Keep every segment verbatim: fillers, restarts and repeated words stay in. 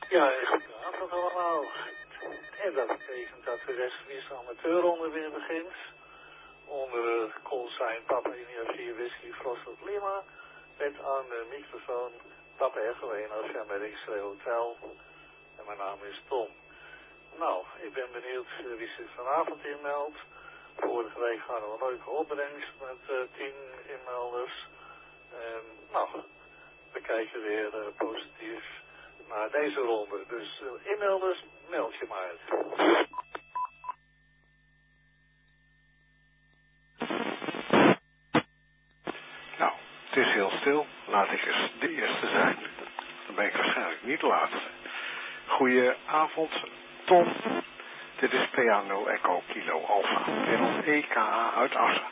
Ja, goedenavond allemaal. En dat betekent dat de West-Friese amateurronde weer begint. Onder de callsign Papa India vier Whisky Frosted Lima. Met aan de microfoon Papa Echo één Oscar met X-Ray Hotel. En mijn naam is Tom. Nou, ik ben benieuwd wie zich vanavond inmeldt. Vorige week hadden we een leuke opbrengst met uh, tien inmelders. En nou, we kijken weer uh, positief naar deze ronde. Dus uh, inmelders, meld je maar. Nou, het is heel stil. Laat ik eens de eerste zijn. Dan ben ik waarschijnlijk niet de laatste. Goedenavond, Tom. Dit is P A nul Echo Kilo Alpha. En ons E K A uit Assen.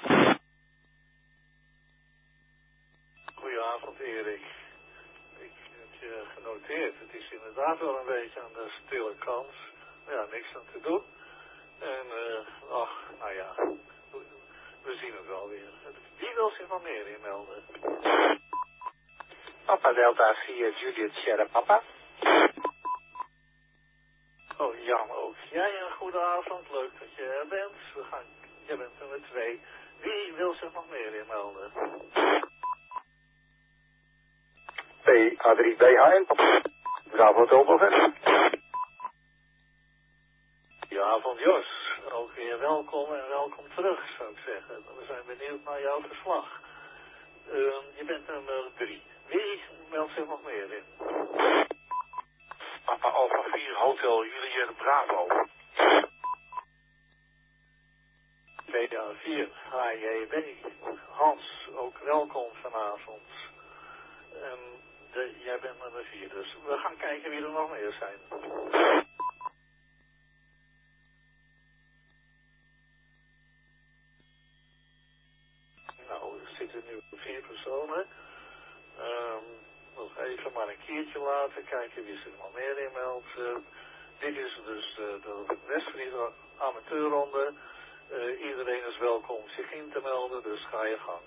Goedenavond, Erik. Ik heb je genoteerd. Het is inderdaad wel een beetje aan de stille kans. Ja, niks aan te doen. En, uh, ach, nou ja, we zien het wel weer. Wie wil zich nog meer inmelden? Papa Delta vier Juliet Sierra Papa. Oh, Jan ook. Jij een goede avond. Leuk dat je er bent. We gaan, jij bent nummer twee. Wie wil zich nog meer inmelden? P A drie B H N. Bravo Tobelven. Goedenavond, Jos. Ook weer welkom en welkom terug, zou ik zeggen. We zijn benieuwd naar jouw verslag. Uh, je bent nummer drie. Wie meldt zich nog meer in? Papa Alpha vier Hotel Juliette Bravo. V A vier H J B. Hans, ook welkom vanavond. En de, jij bent nummer vier, dus we gaan kijken wie er nog meer zijn. Nou, er zitten nu vier personen. Um, nog even maar een keertje laten, kijken wie zich nog meer inmeldt. Uh, dit is dus uh, de West-Friese amateurronde. Uh, iedereen is welkom zich in te melden, dus ga je gang.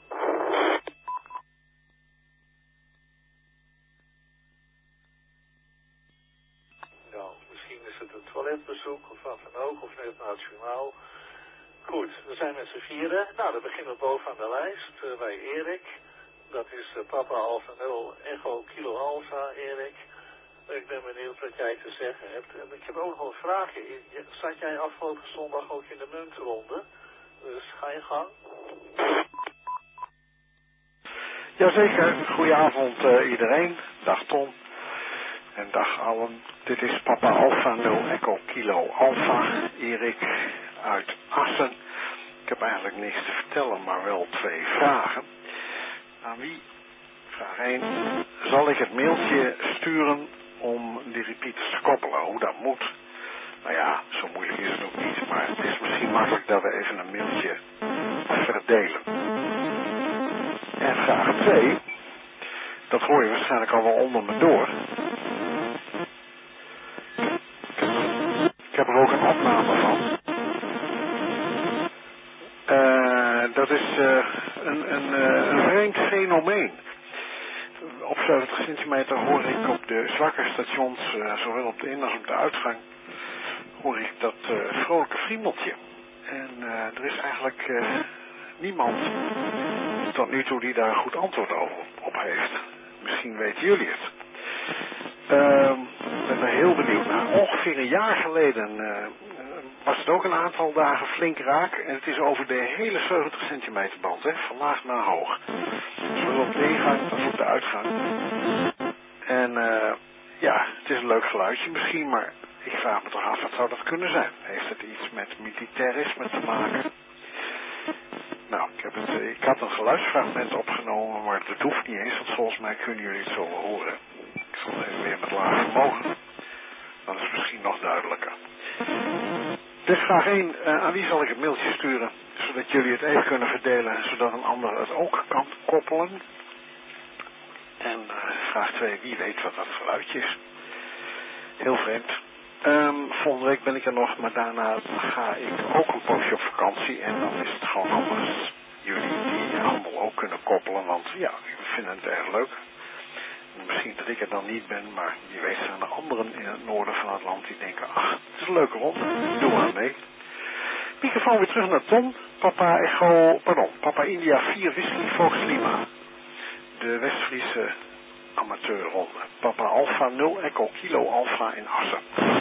Nou, misschien is het een toiletbezoek of wat dan ook, of net nationaal. Goed, we zijn met z'n vieren. Nou, dan beginnen we bovenaan de lijst uh, bij Erik. Dat is uh, Papa Alpha nul Echo Kilo Alpha, Erik. Uh, ik ben benieuwd wat jij te zeggen hebt. En ik heb ook nog een vraagje. Zat jij afgelopen zondag ook in de muntronde? Dus ga je gang. Jazeker, goedenavond uh, iedereen. Dag Tom. En dag allen. Dit is Papa Alpha nul Echo Kilo Alpha, Erik uit Assen. Ik heb eigenlijk niks te vertellen, maar wel twee vragen. Aan wie? Vraag één. Zal ik het mailtje sturen om die repeaters te koppelen? Hoe dat moet? Nou ja, zo moeilijk is het ook niet, maar het is misschien makkelijk dat we even een mailtje verdelen. En vraag twee. Dat hoor je waarschijnlijk al wel onder me door. Ik heb er ook een opname van. Uh, dat is uh, een, een, uh, een vreemd fenomeen. Op zeventig centimeter hoor ik op de zwakke stations, uh, zowel op de in- als op de uitgang, hoor ik dat uh, vrolijke friemeltje. En uh, er is eigenlijk uh, niemand tot nu toe die daar een goed antwoord over op heeft. Misschien weten jullie het. Uh, ik ben er heel benieuwd naar. Ongeveer een jaar geleden uh, was het ook een aantal dagen flink raak. En het is over de hele zeventig centimeter band, hè, van laag naar hoog. Zowel op de ingang als op de uitgang. En uh, ja, het is een leuk geluidje misschien, maar ik vraag me toch af, wat zou dat kunnen zijn? Heeft het iets met militarisme te maken? Nou, ik, heb het, ik had een geluidsfragment opgenomen, maar dat hoeft niet eens, want volgens mij kunnen jullie het zo wel horen. Ik zal het even weer met laag vermogen. Dat is misschien nog duidelijker. Dus vraag één, uh, aan wie zal ik het mailtje sturen, zodat jullie het even kunnen verdelen, zodat een ander het ook kan koppelen? En uh, vraag twee, wie weet wat dat geluidje is? Heel vreemd. Um, volgende week ben ik er nog, maar daarna ga ik ook een poosje op vakantie en dan is het gewoon handig als jullie die handel ook kunnen koppelen, want ja, ik vind het erg leuk. Misschien dat ik er dan niet ben, maar wie weet zijn er andere anderen in het noorden van het land die denken, ach, het is een leuke ronde, doe maar mee. Microfoon weer terug naar Ton. Papa Echo, pardon, Papa India vier Whisky Fox Lima. De West-Friese amateurronde. Papa Alpha nul Echo Kilo Alpha in Assen.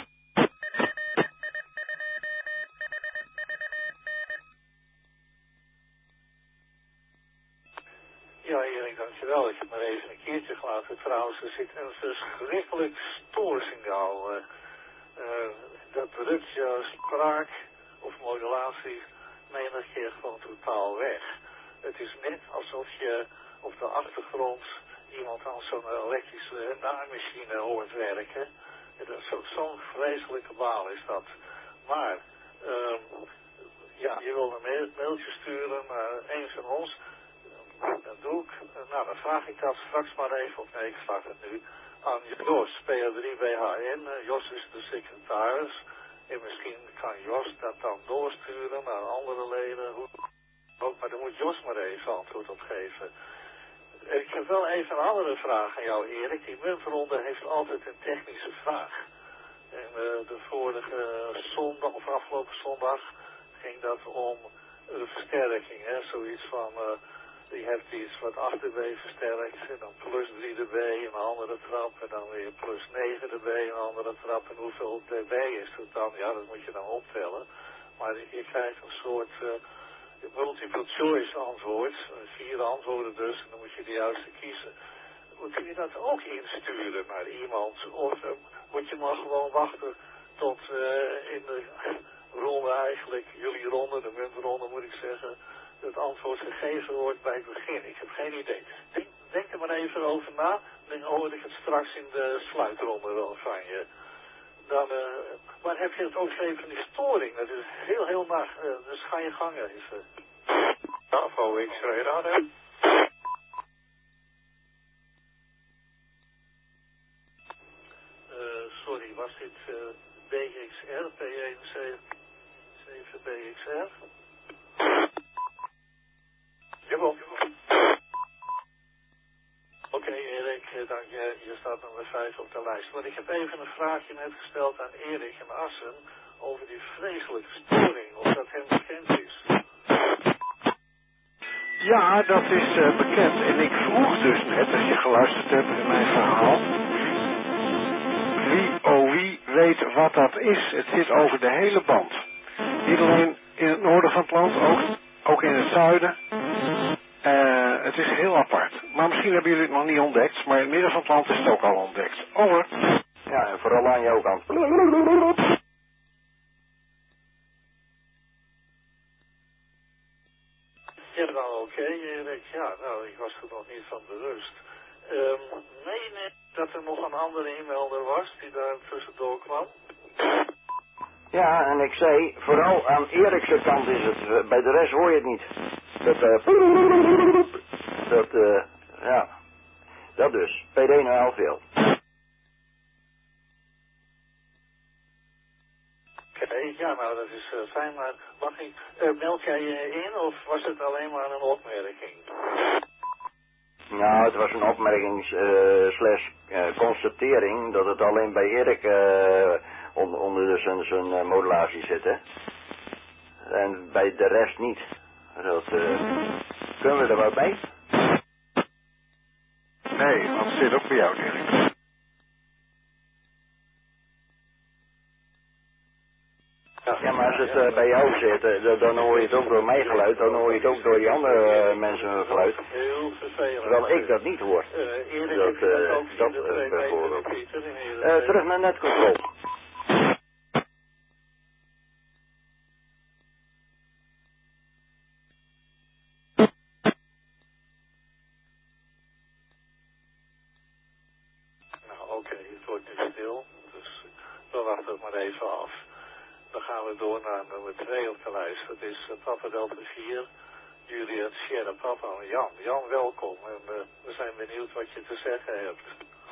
Ja, Erik, dankjewel. Ik heb maar even een keertje gelaten. Trouwens, er zit een verschrikkelijk stoorsignaal. Uh, uh, dat drukt je spraak of modulatie menig keer gewoon totaal weg. Het is net alsof je op de achtergrond iemand aan zo'n elektrische naaimachine hoort werken. Zo'n zo vreselijke baal is dat. Maar, uh, ja, je wil een mail, mailtje sturen naar een van ons. Dat doe ik. Nou, dan vraag ik dat straks maar even, of nee, ik vraag het nu, aan Jos, P A drie B H N. Jos is de secretaris. En misschien kan Jos dat dan doorsturen naar andere leden. Ook, maar daar moet Jos maar even antwoord op geven. Ik heb wel even een andere vraag aan jou, Erik. Die muntronde heeft altijd een technische vraag. En uh, de vorige zondag, of afgelopen zondag, ging dat om de versterking. Hè? Zoiets van... Uh, Je hebt iets wat acht dB versterkt en dan plus drie dB een andere trap en dan weer plus negen dB een andere trap. En hoeveel dB is het dan? Ja, dat moet je dan optellen. Maar je krijgt een soort uh, multiple choice antwoord. Vier antwoorden dus en dan moet je de juiste kiezen. Kun je dat ook insturen naar iemand? Of uh, moet je maar gewoon wachten tot uh, in de ronde eigenlijk, jullie ronde, de muntronde moet ik zeggen, het antwoord gegeven wordt bij het begin. Ik heb geen idee. Denk, denk er maar even over na. Dan hoor ik het straks in de sluitronde wel van je. Dan, uh, maar heb je het ook even die storing? Dat is heel, heel nacht. Uh, dus ga je gang even. Ja, V X radar, hè? Uh, sorry, was dit uh, B X R, P één zeven B X R? Jawel. Oké, okay, Erik, dank je. Je staat nummer vijf op de lijst. Maar ik heb even een vraagje net gesteld aan Erik in Assen over die vreselijke storing, of dat hem bekend is. Ja, dat is uh, bekend. En ik vroeg dus net, als je geluisterd hebt in mijn verhaal, wie, oh wie weet wat dat is. Het zit over de hele band. Niet alleen in het noorden van het land, ook, ook in het zuiden. Uh, het is heel apart. Maar misschien hebben jullie het nog niet ontdekt, maar in het midden van het land is het ook al ontdekt. Over. Ja, en vooral aan jouw kant. Ja, nou oké, okay, Erik. Ja, nou, ik was er nog niet van bewust. Um, meen ik dat er nog een andere inmelder was die daar tussendoor kwam? Ja, en ik zei, vooral aan Erikse kant is het, bij de rest hoor je het niet. Dat, uh, dat, uh, ja, dat dus. P D nou heel veel. Oké, okay, ja, nou dat is uh, fijn, maar mag ik, uh, meld jij je in of was het alleen maar een opmerking? Nou, het was een opmerking uh, slash uh, constatering dat het alleen bij Erik uh, on, onder zijn, zijn uh, modulatie zit, hè. En bij de rest niet. Dat, uh, kunnen we er wat bij? Nee, want het zit ook bij jou, Erik. Ja, maar als het uh, bij jou zit, uh, dan hoor je het ook door mijn geluid, dan hoor je het ook door die andere uh, mensen hun geluid. Heel vervelend. Terwijl ik dat niet hoor. Uh, Erik, dat, heb je dat uh, ook dat uh, bijvoorbeeld. Uh, terug naar netcontrol. Nou oké, okay, het wordt nu stil, dus we wachten het maar even af. Dan gaan we door naar nummer twee op de lijst. Dat is uh, Papa Delta vier, Juliet Sierra Papa en Jan. Jan, welkom en uh, we zijn benieuwd wat je te zeggen hebt.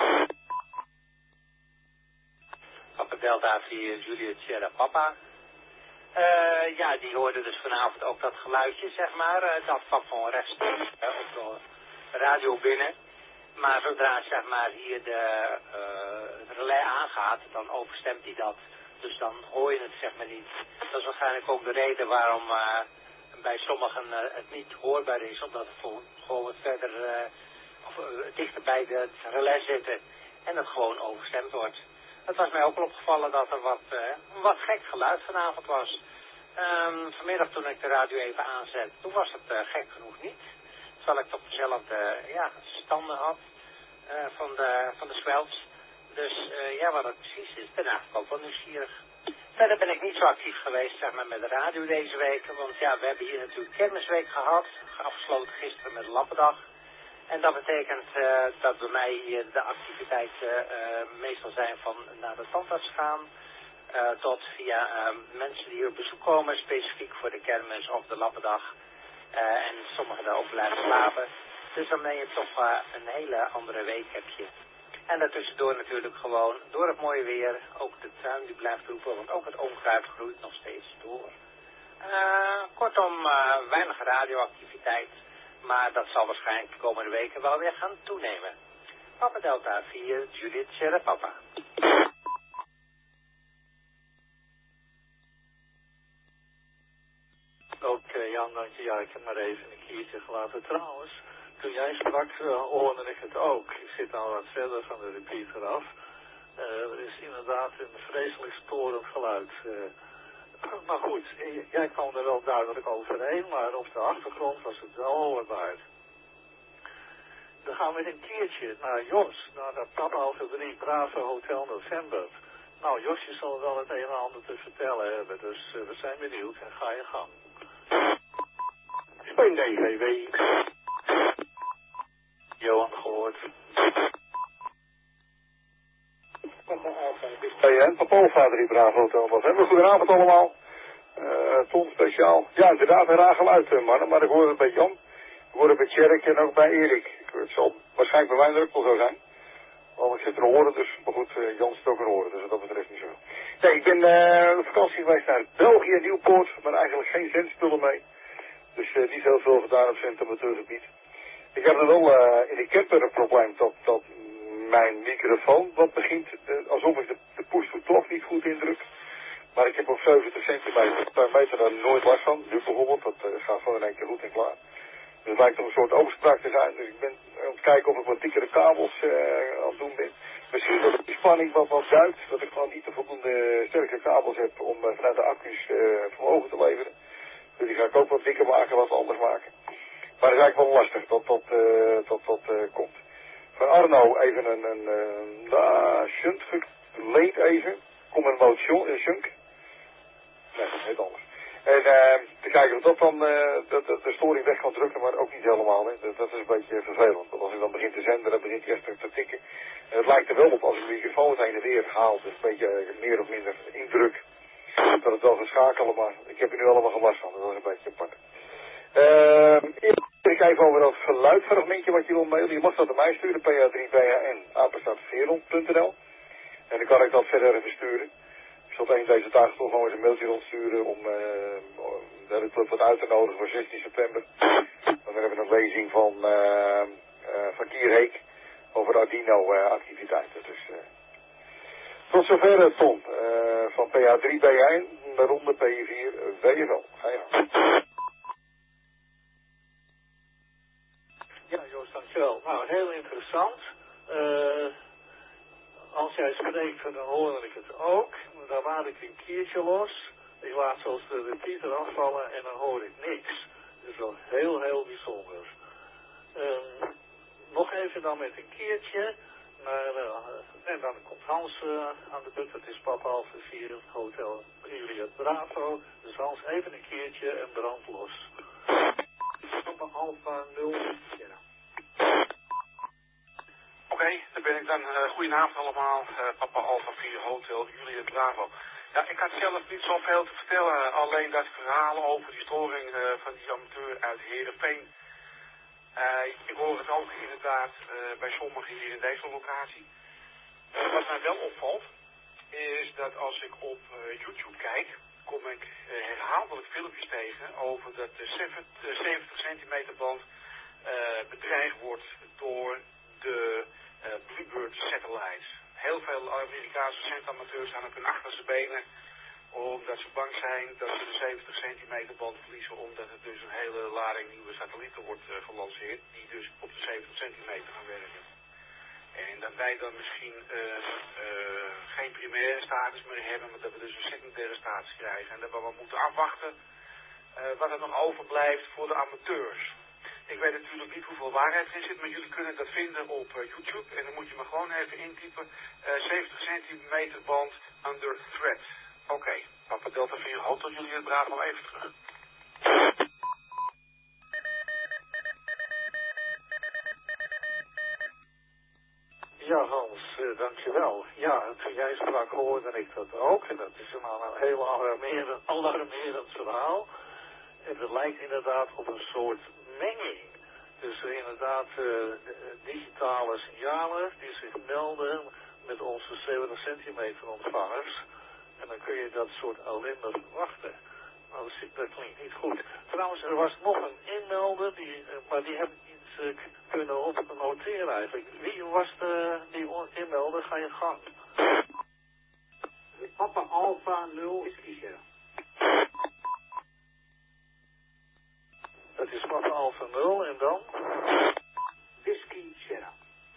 Papa Delta vier, Juliet Sierra Papa. Uh, ja, die hoorden dus vanavond ook dat geluidje, zeg maar. Uh, dat kwam van rechtstreeks uh, op de radio binnen. Maar zodra zeg maar hier de uh, relais aangaat, gaat, dan overstemt hij dat. Dus dan hoor je het zeg maar niet. Dat is waarschijnlijk ook de reden waarom uh, bij sommigen uh, het niet hoorbaar is, omdat het gewoon wat verder uh, of, uh, dichter bij de, het relais zitten en het gewoon overstemd wordt. Het was mij ook al opgevallen dat er wat, uh, wat gek geluid vanavond was. Um, vanmiddag toen ik de radio even aanzet, toen was het uh, gek genoeg niet. Terwijl ik toch dezelfde uh, ja, standen had uh, van de, van de swells. Dus uh, ja, wat het precies is, ben ik ook wel nieuwsgierig. Verder ben ik niet zo actief geweest zeg maar, met de radio deze week. Want ja, we hebben hier natuurlijk kermisweek gehad. Afgesloten gisteren met de Lappendag. En dat betekent uh, dat bij mij hier de activiteiten uh, meestal zijn van naar de tandarts gaan. Uh, tot via uh, mensen die op bezoek komen, specifiek voor de kermis of de Lappendag. Uh, en sommigen daar ook blijven slapen. Dus dan ben je toch uh, een hele andere week heb je. En daartussendoor natuurlijk gewoon, door het mooie weer, ook de tuin die blijft roepen, want ook het onkruid groeit nog steeds door. Uh, kortom, uh, weinig radioactiviteit, maar dat zal waarschijnlijk de komende weken wel weer gaan toenemen. Papa Delta vier, Judith Sierra Papa. Oké, okay, Jan, dank je. Ja, ik heb maar even een keertje gelaten. Trouwens, toen jij sprak, uh, hoorde ik het ook. Ik zit al wat verder van de repeater af. Uh, er is inderdaad een vreselijk storend geluid. Uh, maar goed, jij kwam er wel duidelijk overheen, maar op de achtergrond was het wel hoorbaar. Dan gaan we een keertje naar Jos, naar dat Papa Alpha drie Bravo Hotel November. Nou, Josje zal wel het een en ander te vertellen hebben, dus uh, we zijn benieuwd en ga je gang. Speen D V W. Johan gehoord. Hey, Papa Alpha drie Bravo Hotel November. Goedenavond allemaal. Uh, Ton speciaal. Ja, inderdaad een raar geluid, mannen, maar ik hoor het bij Jan. Ik hoor het bij Tjerk en ook bij Erik. Het zal waarschijnlijk bij mij ook wel zo zijn. Want ik zit er horen, dus, maar goed, uh, Jan zit ook er horen, dus wat dat betreft niet zo. Nee, ik ben uh, op vakantie geweest naar België, Nieuwpoort, maar eigenlijk geen zendspullen mee. Dus uh, niet heel veel gedaan op centrumatuurgebied. Ik heb er wel uh, in de camper een probleem dat, dat mijn microfoon wat begint, uh, alsof ik de, de push-to-talk niet goed indruk. Maar ik heb op zeventig centimeter per meter daar nooit last van. Nu bijvoorbeeld, dat uh, gaat gewoon in één keer goed en klaar. Dus het lijkt nog een soort overspraak te zijn. Dus ik ben aan het kijken of ik wat dikkere kabels uh, aan het doen ben. Misschien dat de spanning wat wat duikt. Dat ik gewoon niet de voldoende sterke kabels heb om uh, vanuit de accu's uh, vermogen te leveren. Dus die ga ik ook wat dikker maken, wat anders maken. Maar dat is eigenlijk wel lastig dat dat, uh, dat, dat uh, komt. Van Arno even een, een, een uh, shunt geleend even. Kom een motion, een shunk. Nee, dat is heel anders. En uh, te kijken of dat dan uh, dat, dat de storing weg kan drukken, maar ook niet helemaal. Hè. Dat, dat is een beetje vervelend. Want als ik dan begin te zenden, dan begint hij echt te tikken. En het lijkt er wel op als ik de microfoon heen en weer haal. Dus een beetje uh, meer of minder indruk. Dat het wel gaat schakelen, maar ik heb er nu allemaal geen last van. Dat is een beetje apart. Uh, ik even over dat geluidfragmentje wat je wil mailen. Je mag dat naar mij sturen, P A drie B A N, apenstaartveerland punt n l. En dan kan ik dat verder even sturen. Ik zal tegen deze dagen toch gewoon eens een mailtje rondsturen om uh, de hele club wat uit te nodigen voor zestien september. Dan hebben we een lezing van, uh, uh, van Kierheek over Arduino uh, activiteiten. Dus, uh, tot zover Tom, uh, van P A drie B A N, de ronde P vier W F L. Ga je gang. Ja, Joost, dankjewel. Nou, heel interessant. Uh, als jij spreekt, dan hoorde ik het ook. Dan laat ik een keertje los. Ik laat zoals de repeater afvallen en dan hoor ik niks. Dat is wel heel, heel bijzonder. Um, nog even dan met een keertje. Maar, uh, en dan komt Hans uh, aan de beurt. Het is Papa Alpha vier, Hotel Juliet Bravo. Dus Hans, even een keertje en brand los. Papa Alpha nul. Ja. Oké, okay, daar ben ik dan. Uh, goedenavond allemaal. Uh, Papa Alpha vier Hotel Juliet Bravo. Ja, ik had zelf niet zoveel te vertellen. Alleen dat verhaal over die storing uh, van die amateur uit Heerenveen. Uh, ik hoor het ook inderdaad uh, bij sommigen hier in deze locatie. Uh, wat mij wel opvalt, is dat als ik op uh, YouTube kijk, kom ik uh, herhaaldelijk filmpjes tegen over dat de zeventig centimeter band uh, bedreigd wordt door de uh, Bluebird satellites. heel veel Amerikaanse centamateurs staan op hun achterste benen. Omdat ze bang zijn dat ze de zeventig centimeter band verliezen. Omdat er dus een hele lading nieuwe satellieten wordt uh, gelanceerd. Die dus op de zeventig centimeter gaan werken. En dat wij dan misschien uh, uh, geen primaire status meer hebben. Maar dat we dus een secundaire status krijgen. En dat we wel moeten afwachten uh, wat er nog overblijft voor de amateurs. Ik weet natuurlijk niet hoeveel waarheid erin zit, maar jullie kunnen dat vinden op uh, YouTube. En dan moet je me gewoon even intypen. Uh, zeventig centimeter band under threat. Oké, okay. Papa Delta vier hoopt dat jullie het Bravo even terug. Ja, Hans, uh, dankjewel. Ja, toen jij sprak hoorde ik dat ook. En dat is een, een heel alarmerend, alarmerend verhaal. En het lijkt inderdaad op een soort menging. Dus uh, inderdaad uh, digitale signalen die zich melden met onze zeventig centimeter ontvangers. En dan kun je dat soort ellende verwachten. Nou, dat, zit, dat klinkt niet goed. Trouwens, er was nog een inmelder, die, uh, maar die heb ik niet uh, kunnen opnoteren eigenlijk. Wie was de, die inmelder? Ga je gang. Papa Alpha nul is kiezer. Dat is Papa Alpha nul en dan? Whisky Sierra.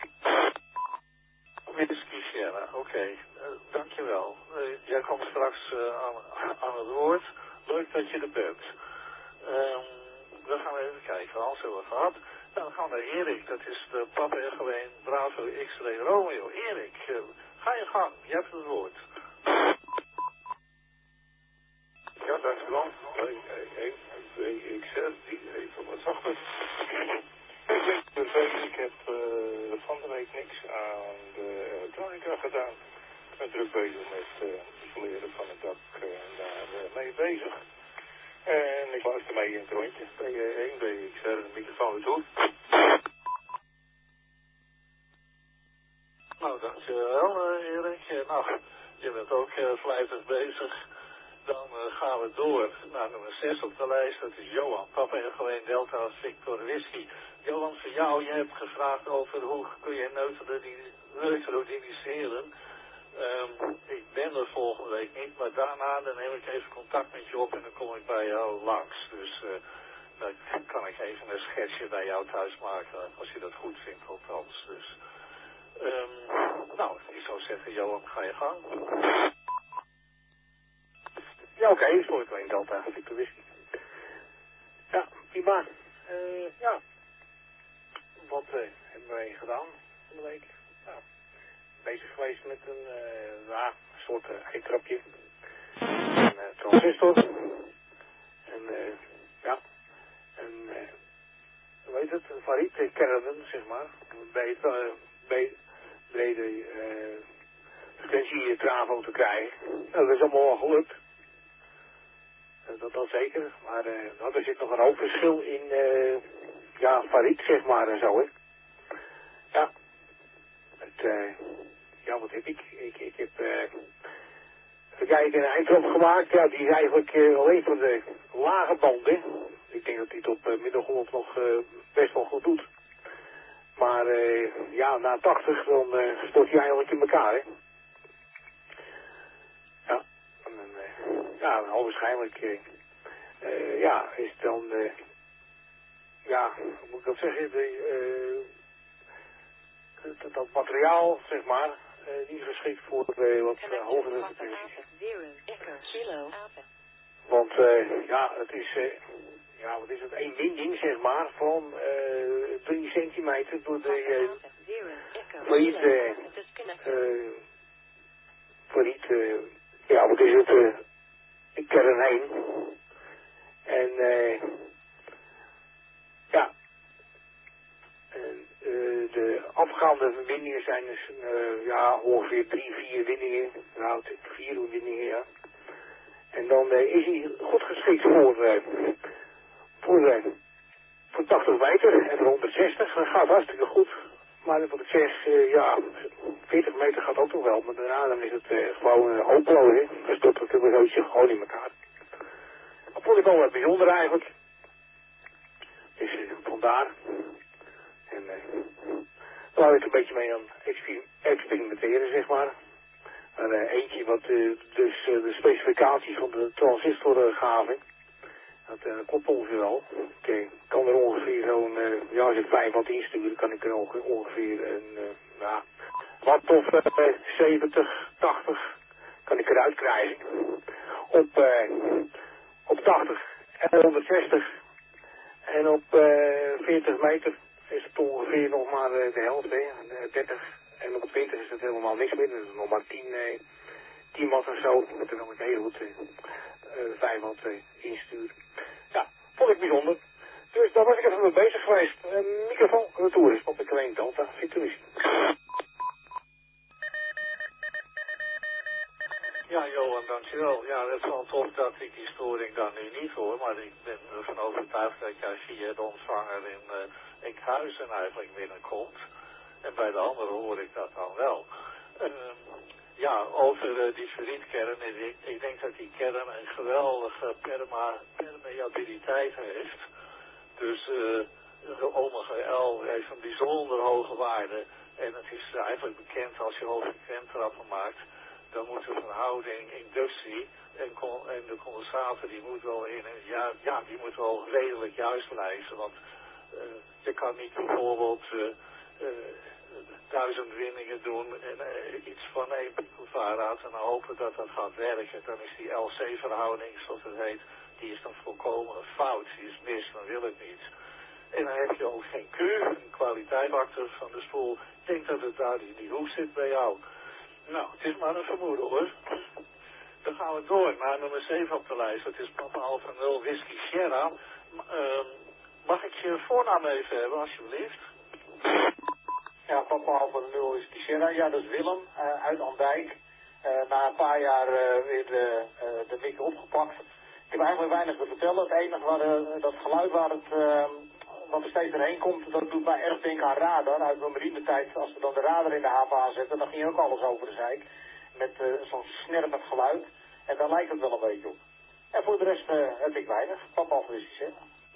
Whisky Sierra, oké. Okay. Uh, dankjewel. Uh, jij komt straks uh, aan, aan het woord. Leuk dat je er bent. Um, we gaan even kijken. Hans hebben we gehad. Nou, dan gaan we naar Erik. Dat is de Papa Echo Bravo X-Ray Romeo. Erik, uh, ga je gang. Je hebt het woord. Ja, dankjewel. één, twee, X zes, die even wat zachter. Ik heb uh, van de week niks aan de elektronica gedaan. Ik ben druk bezig met uh, het isoleren van het dak uh, daar uh, mee bezig. En ik luister mee in het rondje. B één, B X R, de microfoon is goed. Nou, dankjewel uh, Erik. Uh, nou, je bent ook uh, vlijtig bezig. Dan uh, gaan we door naar nummer zes op de lijst. Dat is Johan. Papa Echo één Delta Victor Whisky. Johan, voor jou, je hebt gevraagd over hoe kun je neutraliseren. Um, ik ben er volgende week niet, maar daarna dan neem ik even contact met je op en dan kom ik bij jou langs. Dus uh, dan kan ik even een schetsje bij jou thuis maken, als je dat goed vindt althans. Dus, um, nou, ik zou zeggen, Johan, ga je gang. Ja, oké, okay, sorry, ik weet Delta Victor Whisky. Ja, prima. Uh, ja. Wat uh, hebben wij gedaan van de week? Ja, bezig geweest met een uh, ja, soort uh, eitrapje. Een uh, transistor. En uh, ja, en uh, hoe heet het? Een variet kernen, zeg maar. Een brede, uh, brede uh, frequentie travo te krijgen. Nou, dat is allemaal wel gelukt. Dat dan zeker, maar uh, nou, er zit nog een hoop verschil in, uh, ja, variet zeg maar en zo, hè. Ja, het, uh, ja, wat heb ik? Ik, ik heb, uh, even kijken, een eindtrap gemaakt, ja, die is eigenlijk uh, alleen voor de lage banden. Ik denk dat die het op uh, middelgrond nog uh, best wel goed doet. Maar, uh, ja, na tachtig, dan uh, stort hij eigenlijk in elkaar, hè. Ja, en dan, uh, ja, al waarschijnlijk, uh, uh, ja, is het dan, uh, ja, hoe moet ik dat zeggen, de, uh, dat, dat materiaal, zeg maar, uh, niet geschikt voor uh, wat uh, hogere frequenties. Want, uh, ja, het is, uh, ja, wat is het, één winding, zeg maar, van uh, drie centimeter door de, uh, failliet, uh, uh, failliet, uh, ja, wat is het, uh, kern heen. En, uh, ja, en, uh, de afgaande verbindingen zijn dus, uh, ja, ongeveer drie, vier windingen, nou, vier windingen, ja. En dan uh, is hij goed geschikt voor, uh, voor, uh, voor tachtig meter en voor honderdzestig, dat gaat hartstikke goed. Maar wat ik zeg, uh, ja, veertig meter gaat ook nog wel, maar daarna dan is het uh, gewoon uh, hopeloos, hè. Dan stort het telefootje gewoon in elkaar. Dat vond ik wel wat bijzonder eigenlijk. Dus uh, vandaar. En uh, waar ik een beetje mee aan exper experimenteren, zeg maar. En, uh, eentje wat uh, dus uh, de specificaties van de transistor uh, gaven. Dat uh, klopt ongeveer wel. Ik uh, kan er ongeveer zo'n, uh, ja, als ik vijf watt insturen, kan ik er ongeveer een, uh, ja, watt of uh, zeventig, tachtig kan ik eruit krijgen. Op, uh, op tachtig en honderdzestig. En op uh, veertig meter is het ongeveer nog maar uh, de helft, hè, dertig. En op twintig is het helemaal niks meer. Dat is nog maar tien, uh, tien watt of zo. Terwijl ik heel goed uh, uh, vijf watt uh, instuur. Ja, vond ik bijzonder. Dus daar was ik even mee bezig geweest. Uh, microfoon, retour is op de kleine Delta Victorie. Ja, Johan, dankjewel. Ja, het is wel tof dat ik die storing dan nu niet hoor, maar ik ben ervan overtuigd dat jij via de ontvanger in uh, Enkhuizen eigenlijk binnenkomt. En bij de anderen hoor ik dat dan wel. Uh, ja, over uh, die ferrietkern. Ik, ik denk dat die kern een geweldige perma, permeabiliteit heeft. Dus uh, de omega L heeft een bijzonder hoge waarde. En het is eigenlijk bekend als je hoge frequentietrappen maakt. Dan moet de verhouding inductie en, con en de condensator die moet wel in een ja, ja, die moet wel redelijk juist blijven. Want uh, je kan niet bijvoorbeeld uh, uh, duizend windingen doen en uh, iets van één picofarad en dan hopen dat dat gaat werken. Dan is die L C-verhouding, zoals het heet, die is dan volkomen fout. Die is mis, dan wil het niet. En dan heb je ook geen Q, een kwaliteitsfactor van de spoel. Ik denk dat het daar in die hoek zit bij jou. Nou, het is maar een vermoeden hoor. Dan gaan we door naar nummer zeven op de lijst. Dat is Papa Alpha nul Whisky Sierra. Uh, mag ik je voornaam even hebben, alsjeblieft? Ja, Papa Alpha nul Whisky Sierra. Ja, dat is Willem uh, uit Andijk. Uh, na een paar jaar uh, weer de, uh, de mik opgepakt. Ik heb eigenlijk weinig te vertellen. Het enige waar de, dat geluid waar het... Uh, wat er steeds erheen komt, dat doet mij erg denken aan radar. Uit mijn marinetijd, als we dan de radar in de haven aanzetten, dan ging ook alles over de zeik. Met uh, zo'n snerpend geluid. En daar lijkt het wel een beetje op. En voor de rest uh, heb ik weinig. Papa afwissig, hè.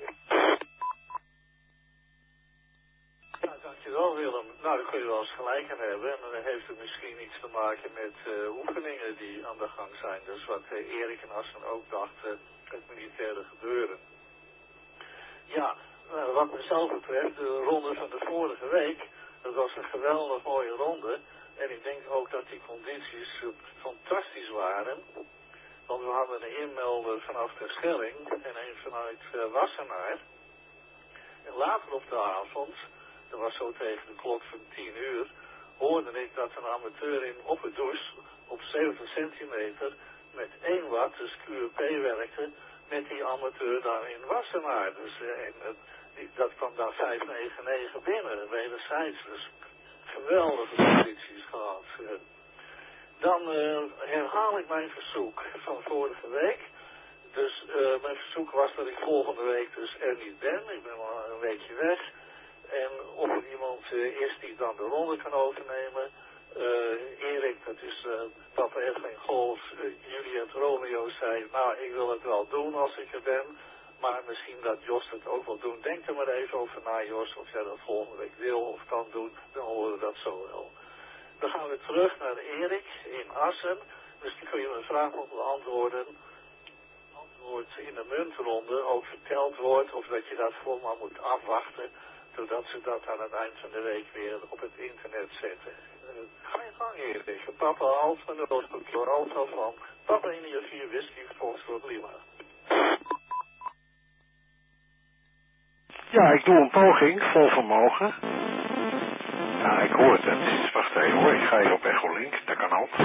Ja, dankjewel Willem. Nou, dan kun je wel eens gelijk aan hebben. En dan heeft het misschien iets te maken met uh, oefeningen die aan de gang zijn. Dus wat uh, Erik en Assen ook dachten, het militaire gebeuren. Ja. Nou, wat mezelf betreft, de ronde van de vorige week, dat was een geweldig mooie ronde. En ik denk ook dat die condities uh, fantastisch waren. Want we hadden een inmelder vanaf Terschelling en een vanuit uh, Wassenaar. En later op de avond, dat was zo tegen de klok van tien uur, hoorde ik dat een amateur in Opperdoes op zeventig centimeter met één watt, dus Q R P werkte, met die amateur daar in Wassenaar. Dus uh, en, uh, die, dat kwam daar vijf negen negen binnen, wederzijds. Dus geweldige condities gehad. Uh, dan uh, herhaal ik mijn verzoek van vorige week. Dus uh, mijn verzoek was dat ik volgende week dus er niet ben. Ik ben al een weekje weg. En of er iemand uh, is die dan de ronde kan overnemen. Uh, Erik, dat is uh, Papa Edwin Golf, uh, Juliet Romeo zei, nou ik wil het wel doen als ik er ben. Maar misschien dat Jos het ook wil doen. Denk er maar even over na Jos, of jij dat volgende week wil of kan doen. Dan horen we dat zo wel. Dan gaan we terug naar Erik in Assen. Misschien kun je mijn vraag nog beantwoorden. Antwoord in de muntronde ook verteld wordt. Of dat je dat voor maar moet afwachten. Doordat ze dat aan het eind van de week weer op het internet zetten. Uh, ga je gang Erik. Papa Alpha nul Alpha van Papa India vier Whisky Foxtrot Lima. Ja, ik doe een poging, vol vermogen. Ja, ik hoor het. Wacht even hoor, ik ga even op Echolink, dat kan ook.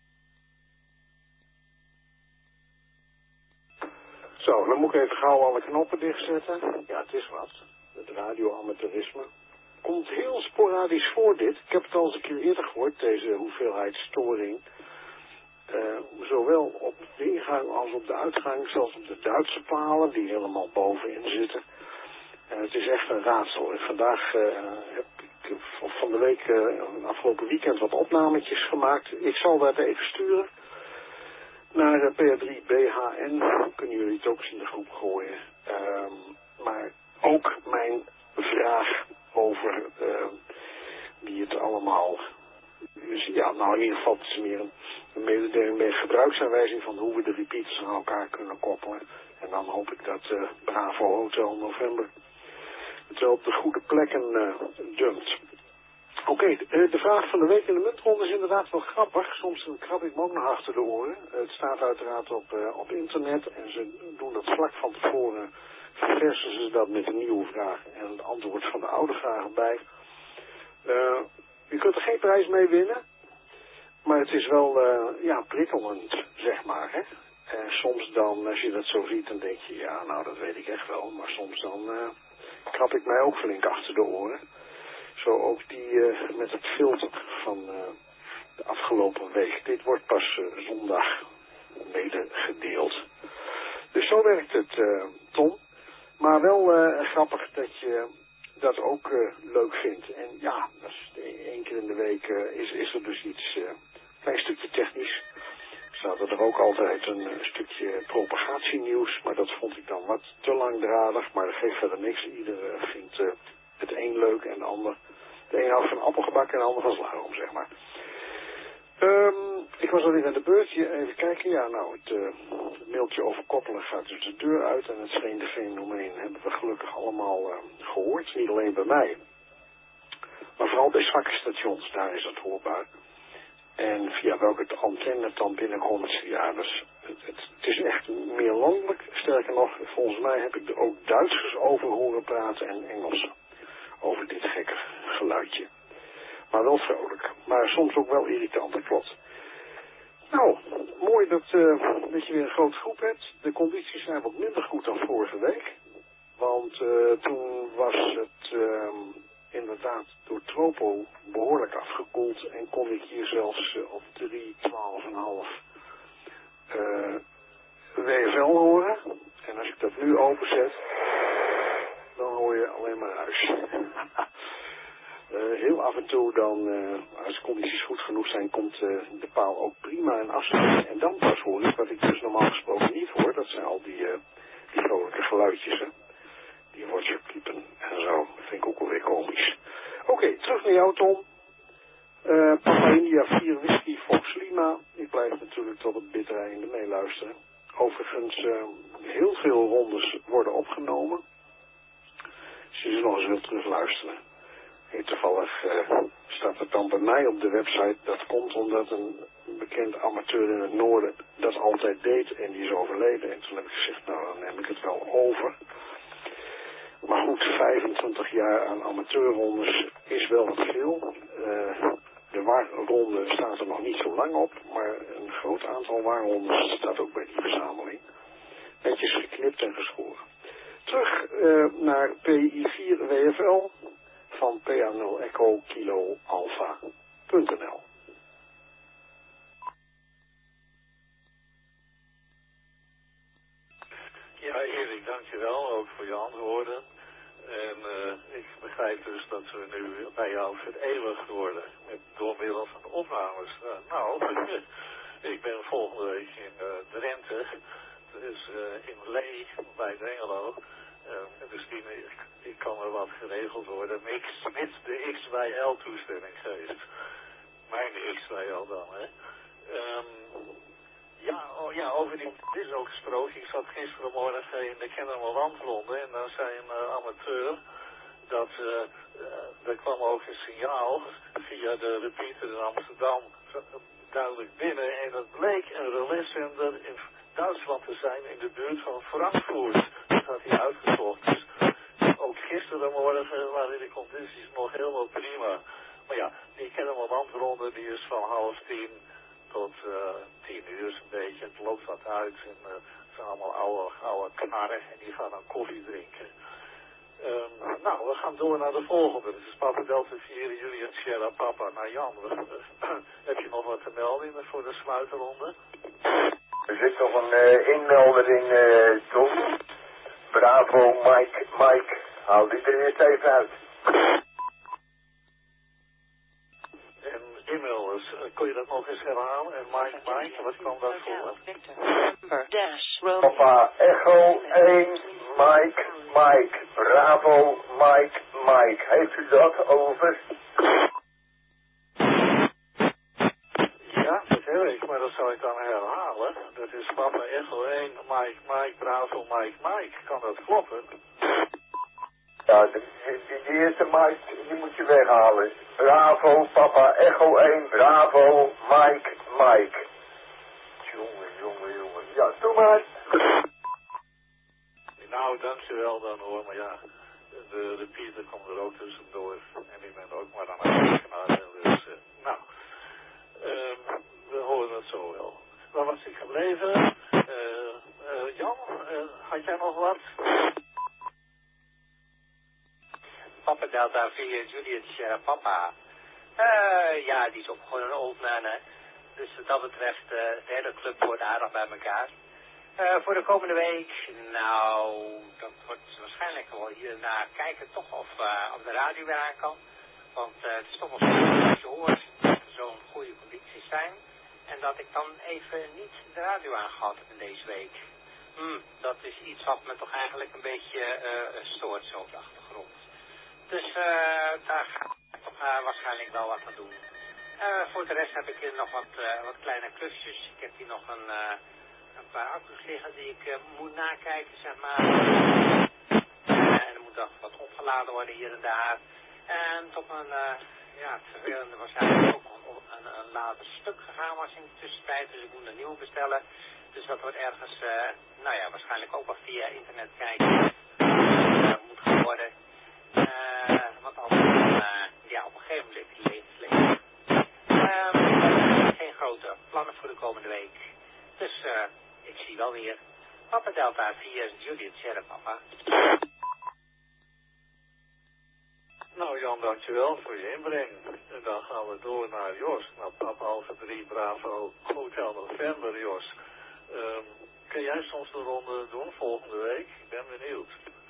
Zo, dan moet ik even gauw alle knoppen dichtzetten. Ja, het is wat. Het radioamateurisme. Komt heel sporadisch voor dit. Ik heb het al eens een keer eerder gehoord, deze hoeveelheid storing. Uh, zowel op de ingang als op de uitgang, zelfs op de Duitse palen, die helemaal bovenin zitten. Uh, het is echt een raadsel. En vandaag uh, heb ik van de week, uh, afgelopen weekend, wat opnametjes gemaakt. Ik zal dat even sturen naar uh, P R drie B H N. Dan kunnen jullie het ook eens in de groep gooien. Uh, maar ook mijn vraag over uh, die het allemaal... Dus ja, nou in ieder geval het is meer een, een mededeling met gebruiksaanwijzing van hoe we de repeaters aan elkaar kunnen koppelen. En dan hoop ik dat uh, Bravo Hotel November het wel op de goede plekken uh, dumpt. Oké, okay, de, de vraag van de week in de muntronde is inderdaad wel grappig. Soms krab ik me ook nog achter de oren. Het staat uiteraard op, uh, op internet en ze doen dat vlak van tevoren. Verversen ze dat met een nieuwe vraag en het antwoord van de oude vraag bij. Uh, je kunt er geen prijs mee winnen, maar het is wel uh, ja, prikkelend, zeg maar. Hè? En soms dan, als je dat zo ziet, dan denk je, ja, nou dat weet ik echt wel. Maar soms dan uh, krab ik mij ook flink achter de oren. Zo ook die uh, met het filter van uh, de afgelopen week. Dit wordt pas uh, zondag medegedeeld. Dus zo werkt het, uh, Tom. Maar wel uh, grappig dat je dat ook uh, leuk vindt. En ja, dat is één keer in de week uh, is, is er dus iets, een uh, klein stukje technisch. Er staat er ook altijd een, een stukje propagatienieuws. Maar dat vond ik dan wat te langdradig. Maar dat geeft verder niks. Ieder uh, vindt uh, het een leuk en de ander. De een houdt van appelgebak en de ander van slagroom, zeg maar. Um, ik was alweer aan de beurt. Even kijken. Ja, nou, het, uh, het mailtje over koppelen gaat dus de deur uit. En het vreemde fenomeen hebben we gelukkig allemaal uh, gehoord. Niet alleen bij mij. Maar vooral bij zwakke stations, daar is het hoorbaar. En via welke antenne het dan binnenkomt, ja, dus het, het, het is echt meer landelijk. Sterker nog, volgens mij heb ik er ook Duitsers over horen praten en Engelsen. Over dit gekke geluidje. Maar wel vrolijk. Maar soms ook wel irritant, dat klopt. Nou, mooi dat, uh, dat je weer een grote groep hebt. De condities zijn wat minder goed dan vorige week. Want uh, toen was het uh, inderdaad door Tropo behoorlijk afgekoeld. En kon ik hier zelfs uh, op drie, twaalf en half uh, W F L horen. En als ik dat nu openzet, dan hoor je alleen maar ruis. Uh, heel af en toe dan, uh, als de condities goed genoeg zijn, komt uh, de paal ook prima in afstand. En dan pas hoor ik wat ik dus normaal gesproken niet hoor. Dat zijn al die, uh, die vrolijke geluidjes, hè. Die wortelpiepen en zo. Dat vind ik ook alweer komisch. Oké, okay, terug naar jou, Tom. Uh, Papa India vier Whisky Fox Lima. Ik blijf natuurlijk tot het bitter einde meeluisteren. Overigens, uh, heel veel rondes worden opgenomen. Als je ze nog eens wilt terugluisteren. En toevallig uh, staat het dan bij mij op de website. Dat komt omdat een bekend amateur in het noorden dat altijd deed. En die is overleden. En toen heb ik gezegd, nou dan neem ik het wel over. Maar goed, vijfentwintig jaar aan amateurrondes is wel wat veel. Uh, de waarronde staat er nog niet zo lang op. Maar een groot aantal waarrondes staat ook bij die verzameling. Netjes geknipt en geschoren. Terug uh, naar P I vier W F L. Van P A nul Echo Kilo Alpha punt n l. Ja, Erik, dankjewel ook voor je antwoorden. En uh, ik begrijp dus dat we nu bij jou vereeuwigd worden met, door middel van opnames. Uh, nou, ik ben volgende week in uh, Drenthe, dus uh, in Lee bij Drengelo. Uh, dus die, die kan er wat geregeld worden, mits, mits de X Y L toestemming geeft. Mijn X Y L dan, hè. Um, ja, oh, ja, over die dit is ook gesproken. Ik zat gisterenmorgen in de Kennemerlandronde en daar zei een uh, amateur dat uh, uh, er kwam ook een signaal via de repeater in Amsterdam duidelijk binnen en het bleek een relaiszender in Duitsland te zijn in de buurt van Frankfurt. Dat had hij uitgezocht. Dus ook gisterenmorgen waren de condities nog helemaal prima. Maar ja, die Kennemerlandronde die is van half tien tot uh, tien uur een beetje. Het loopt wat uit en uh, het zijn allemaal oude, oude knarren en die gaan dan koffie drinken. Um, nou, we gaan door naar de volgende. Dit is Papa Delta vier, Julian Sierra Papa naar Jan. Heb je nog wat te melden voor de sluiterronde? Er zit nog een uh, inmelder in, uh, Tom. Bravo, Mike, Mike. Haal die er eerst even uit. En inmelders, uh, kon je dat nog eens herhalen? En Mike, Mike, wat kwam dat voor? Papa, Echo één, Mike, Mike. Bravo, Mike, Mike. Heeft u dat over? zou ik dan herhalen. Dat is Papa Echo één, Mike, Mike, Bravo, Mike, Mike. Kan dat kloppen? Ja, die, die, die eerste Mike, die moet je weghalen. Bravo, Papa Echo één, Bravo, Mike, Mike. Jongen, jongen, jongen. Ja, doe maar. Nou, dankjewel dan hoor, maar ja, de repeater komt er ook tussendoor. En ik ben ook maar aan het kijken. Dus, uh, nou, um, we horen het zo wel. Waar was ik gebleven? Uh, uh, Jan, uh, had jij nog wat? Papa Delta vier, Juliet Sierra Papa. Uh, ja, die is ook gewoon een old man, hè. Dus wat dat betreft, uh, de hele club wordt aardig bij elkaar. Uh, voor de komende week, nou, dat wordt waarschijnlijk wel hier en daar kijken toch of, uh, of de radio weer aan kan. Want uh, het is toch wel zo dat je hoort dat er zo'n goede condities zijn. En dat ik dan even niet de radio aangehad heb in deze week. Hmm, dat is iets wat me toch eigenlijk een beetje uh, stoort zo op de achtergrond. Dus uh, daar ga ik toch uh, waarschijnlijk wel wat aan doen. Uh, voor de rest heb ik hier nog wat, uh, wat kleine klusjes. Ik heb hier nog een... Uh, een paar accu's liggen die ik uh, moet nakijken, zeg maar. Uh, en er moet nog wat opgeladen worden hier en daar. En toch een, uh, ja, het vervelende was eigenlijk ook een, een, een later stuk gegaan was in de tussentijd. Dus ik moet een nieuwe bestellen. Dus dat wordt ergens, uh, nou ja, waarschijnlijk ook wel via internet kijken. Uh, moet gaan worden. Uh, wat anders dan, uh, ja, op een gegeven moment leeg liggen. Uh, geen grote plannen voor de komende week. Dus, uh, ik zie wel weer. Papa Delta vier, Juliet Sierra Papa. Nou Jan, dankjewel voor je inbreng. En dan gaan we door naar Jos. Naar Papa Alpha drie Bravo Hotel November, Jos. Um, kun jij soms de ronde doen volgende week? Ik ben benieuwd.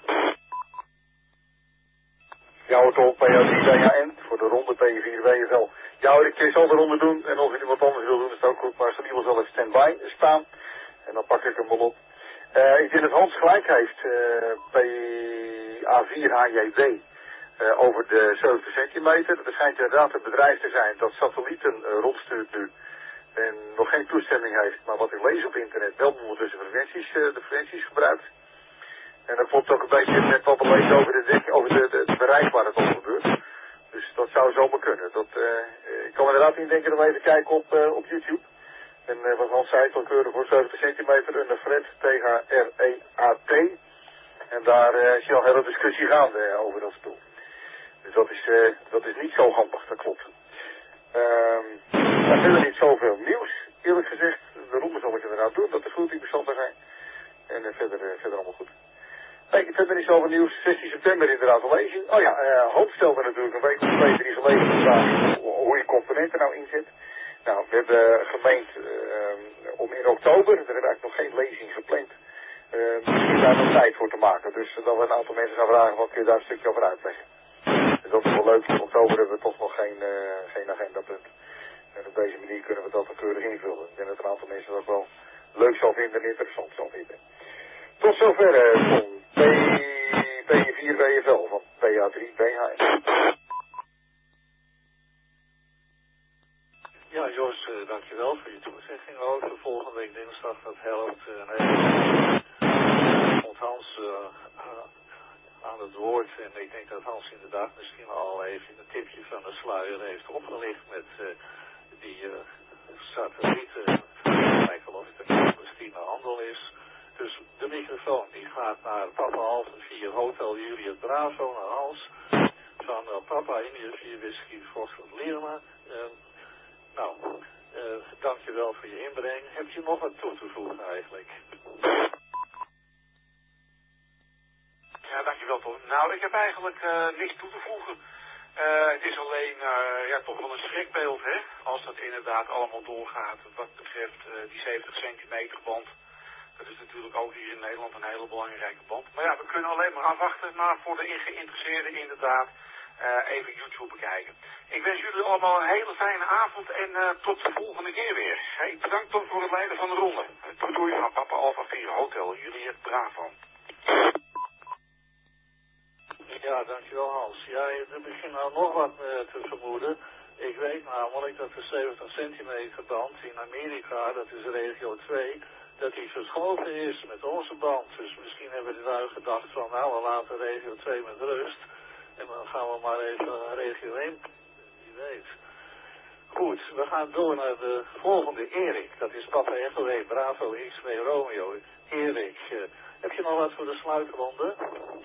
Ja, hoort op, P A drie B H N voor de ronde P vier W F L. Ja, ik zal de ronde doen en als er iemand anders wil doen is het ook goed, maar Saniel zal even stand-by staan. En dan pak ik hem wel op. Uh, ik denk dat Hans gelijk heeft, uh, P A vier H J W, uh, over de zeventig centimeter. Er schijnt inderdaad een bedrijf te zijn dat satellieten uh, rondstuurt nu en nog geen toestemming heeft. Maar wat ik lees op internet, wel ondertussen frequenties, uh, de frequenties gebruikt. En dat klopt ook een beetje met wat we lezen over de, over de, de, de bereik waar het al gebeurt. Dus dat zou zomaar kunnen. Dat, uh, ik kan inderdaad niet denken dat we even kijken op, uh, op YouTube. En uh, wat Hans zei, van keuren voor zeventig centimeter, een Fred T H R E A T. En daar uh, is je al een hele discussie gaande uh, over dat spul. Dus dat is, uh, dat is niet zo handig, dat klopt. Um, er verder niet zoveel nieuws, eerlijk gezegd. De ronde zal ik inderdaad doen, dat de groeting bestandig zijn. En uh, verder, uh, verder allemaal goed. Nee, verder niet zoveel nieuws. zestien september inderdaad een lezing. Oh ja, uh, Hoop stelde natuurlijk een week of twee, drie geleden de vraag hoe je componenten nou inzet. Nou, we hebben gemeend uh, om in oktober, er is eigenlijk nog geen lezing gepland, uh, misschien daar nog tijd voor te maken. Dus uh, dat we een aantal mensen gaan vragen, wat kun je daar een stukje over uitleggen. Dus dat is wel leuk, in oktober hebben we toch nog geen, uh, geen agendapunt. En op deze manier kunnen we dat dan keurig invullen. Ik denk dat een aantal mensen dat ook wel leuk zal vinden en interessant zal vinden. Tot zover, uh, Tom. P vier W F L van P A drie B H N. Ja, Jos, uh, dankjewel voor je toezegging ook. De volgende week dinsdag, dat helpt. Uh, nee, komt Hans uh, aan het woord. En ik denk dat Hans inderdaad misschien al even een tipje van de sluier heeft opgelicht met uh, die uh, satellieten. Lijkt wel of het een Christina Handel is. Dus de microfoon die gaat naar Papa Alpha vier Hotel Juliet Bravo, naar Hans. Van uh, Papa India vier Whisky Foxtrot Lima. Uh, nou, uh, dankjewel voor je inbreng. Heb je nog wat toe te voegen eigenlijk? Ja, dankjewel Tom. Nou, ik heb eigenlijk uh, niks toe te voegen. Uh, het is alleen uh, ja, toch wel een schrikbeeld, hè. Als dat inderdaad allemaal doorgaat. Wat betreft uh, die zeventig centimeter band. Dat is natuurlijk ook hier in Nederland een hele belangrijke band. Maar ja, we kunnen alleen maar afwachten. Maar voor de geïnteresseerden inderdaad uh, even YouTube bekijken. Ik wens jullie allemaal een hele fijne avond en uh, tot de volgende keer weer. Hey, bedankt Tom voor het leiden van de ronde. Doei doei van Papa Alpha vier Hotel Juliet Bravo. Ja, dankjewel Hans. Ja, er begint nou nog wat uh, te vermoeden. Ik ik weet namelijk dat de zeventig centimeter band in Amerika, dat is regio twee, dat die verschoven is met onze band. Dus misschien hebben we daar gedacht van, nou, we laten regio twee met rust. En dan gaan we maar even regio één, wie weet. Goed, we gaan door naar de volgende, Erik. Dat is Papa Echo één, Bravo X twee Romeo. Erik, uh, heb je nog wat voor de sluitronde?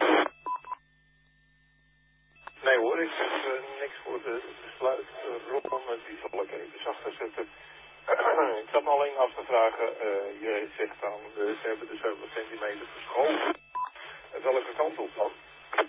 Nee hoor, ik heb uh, niks voor de sluitronde. Die zal ik even zachter zetten. Ik zat me alleen af te vragen, uh, je zegt dan, uh, ze hebben de zeventig centimeter verschoven. En welke kant op dan?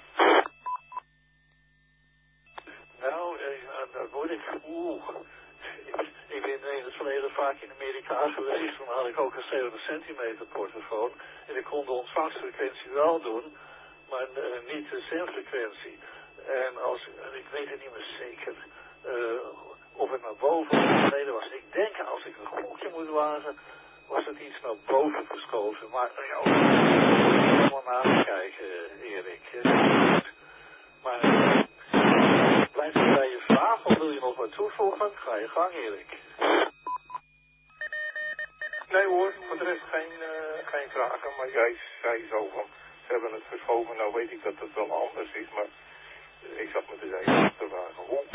Nou, eh, daar word ik, oeh, ik, ik ben in het verleden vaak in Amerika geweest, toen had ik ook een zeventig centimeter portofoon. En ik kon de ontvangstfrequentie wel doen, maar uh, niet de zendfrequentie. En als, ik weet het niet meer zeker, uh, of het naar boven of naar beneden was. Ik denk, als ik een gokje moet wagen, was het iets naar boven verschoven. Maar uh, ja, ook helemaal na te kijken, Erik. Maar uh, blijf je bij je vraag of wil je nog wat toevoegen? Ga je gang, Erik. Nee hoor, voor de rest geen, uh, geen vragen, maar jij zei zo van, ze hebben het verschoven. Nou weet ik dat het wel anders is, maar ik zat me dus even af te vragen hoe.